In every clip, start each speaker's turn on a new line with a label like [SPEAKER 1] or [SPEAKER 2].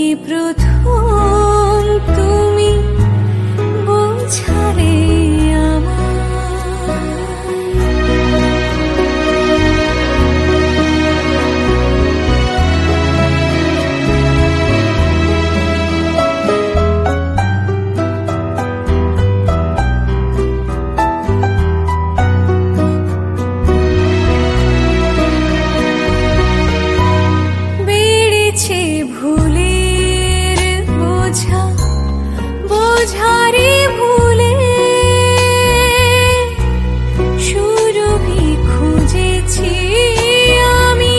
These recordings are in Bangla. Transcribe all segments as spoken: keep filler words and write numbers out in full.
[SPEAKER 1] প্রথম তুমি বোঝালে বোঝারে ভুলে সুরভি খুঁজেছি আমি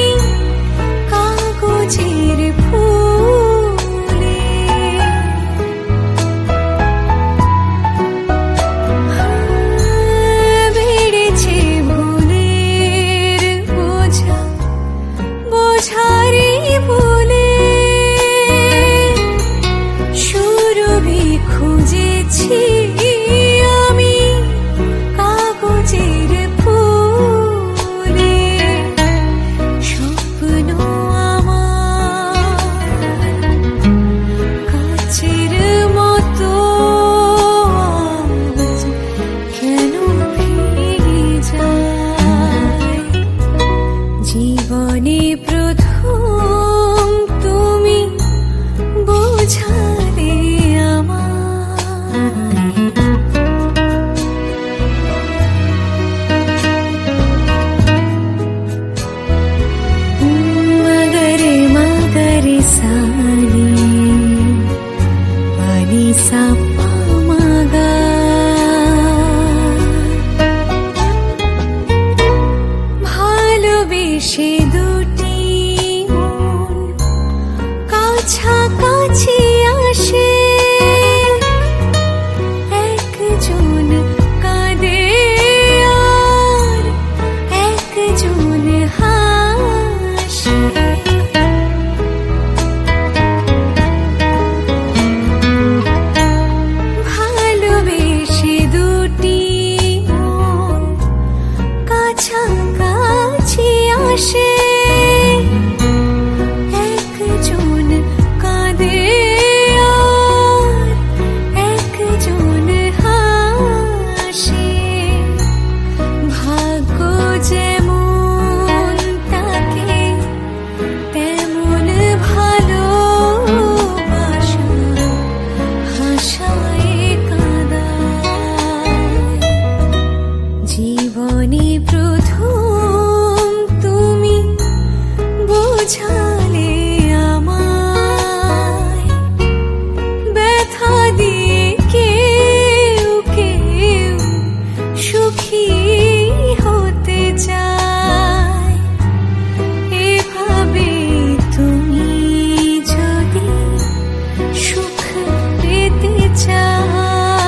[SPEAKER 1] কাগজের ফুলে বেড়েছে ভুলের বোঝা বোঝারে ভুলে খুঁজেছি আমি কাগজের ফুলে স্বপ্ন আমার কাচের মতো কেন ভেঙে যায় জীবনে প্রথম তুমি বোঝালে मगरे मगरे सानी पानी सा पामागा ভালোবেসে দুটি মন কাছাকাছি আসে একজন কাঁদে আর একজন হাসে ভালোবেসে দুটি মন কাছাকাছি আসে একজন কাঁদে আর একজন হাসে ভাগ্য যেমন তাকে তেমন ভালোবাসা হাসায় কাঁদায় জীবনে প্রথম তুমি বোঝালে আমায় ব্যথা দিয়ে কেউ কেউ সুখী হতে চায় এভাবে তুমি যদি সুখ পেতে চাও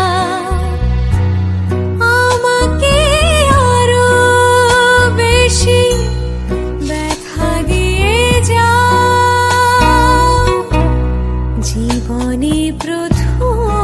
[SPEAKER 1] আমাকে আরো বেশি ব্যথা দিয়ে যাও জীবনে প্রথম